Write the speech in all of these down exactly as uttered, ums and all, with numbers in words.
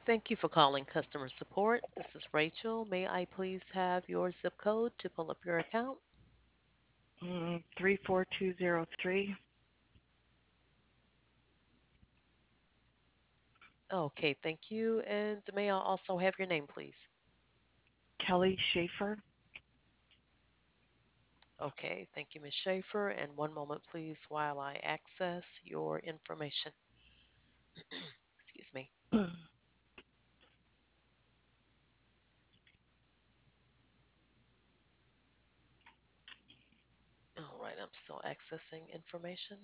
Thank you for calling customer support. This is Rachel. May I please have your zip code to pull up your account? Mm, three four two zero three. Okay, thank you. And may I also have your name, please? Kelly Schaefer. Okay, thank you, Miz Schaefer. And one moment, please, while I access your information. Excuse me. All right, I'm still accessing information.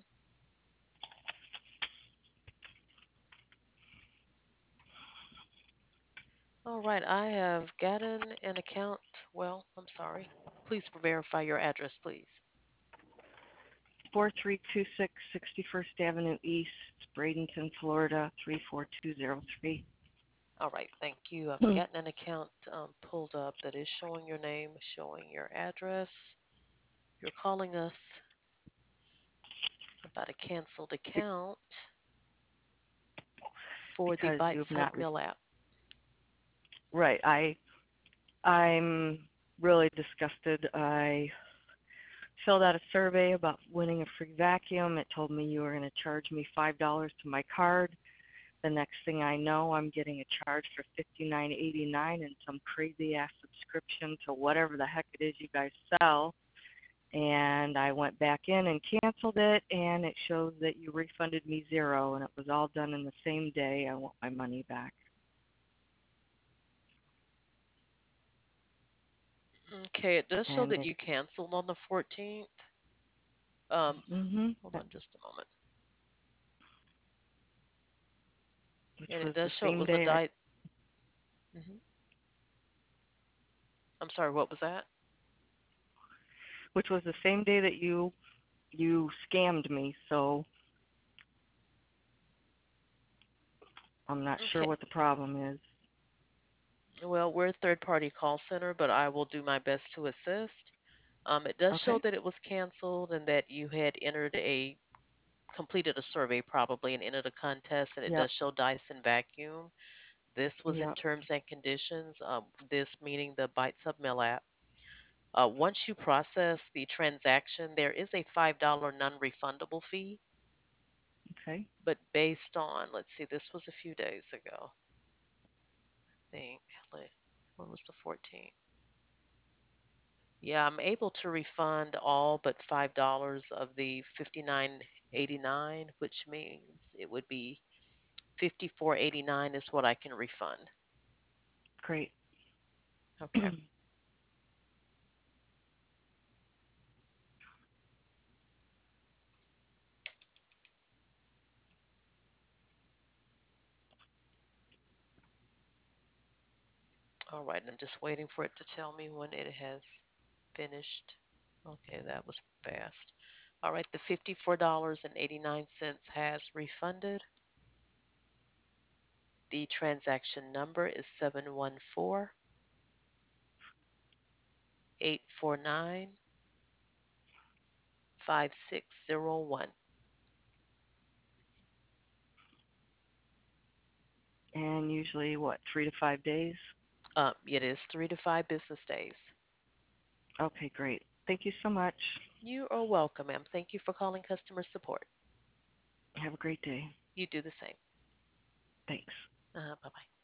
All right, I have gotten an account. Well, I'm sorry. Please verify your address, please. four three two six, sixty-first Avenue East, Bradenton, Florida, three four two zero three. All right, thank you. I've gotten an account um, pulled up that is showing your name, showing your address. You're calling us about a canceled account for the Because Bite you have Sub not re- Mill app. right. I I'm really disgusted. I filled out a survey about winning a free vacuum. It told me you were going to charge me five dollars to my card. The next thing I know, I'm getting a charge for fifty-nine eighty-nine and some crazy ass subscription to whatever the heck it is you guys sell. And I went back in and canceled it, and it shows that you refunded me zero, and it was all done in the same day. I want my money back. Okay, it does show And that it, you canceled on the fourteenth. Um, mhm, hold that- on just a moment. which And it was the does show it same was a day, I, diet. hmm I'm sorry, what was that? which was the same day that you you scammed me. So I'm not sure Okay. what the problem is. Well, we're a third party call center, but I will do my best to assist. Um, it does show Okay. that it was canceled and that you had entered a completed a survey probably and entered a contest, and it Yep. does show Dyson Vacuum. This was in Yep. terms and conditions. Um, this meaning the Bite Submill app. Uh, once you process the transaction, there is a five dollar non-refundable fee, Okay. but based on, let's see, this was a few days ago. I think like, when was the fourteenth? Yeah, I'm able to refund all but five dollars of the fifty-nine eighty-nine, which means it would be fifty-four eighty-nine is what I can refund. Great. Okay. All right. I'm just waiting for it to tell me when it has finished. Okay, that was fast. All right, the fifty-four dollars and eighty-nine cents has refunded. The transaction number is seven one four, eight four nine, five six zero one. And usually, what, three to five days? Um, it is three to five business days. Okay, great. Thank you so much. You are welcome, ma'am. Thank you for calling customer support. Have a great day. You do the same. Thanks. Uh, bye bye.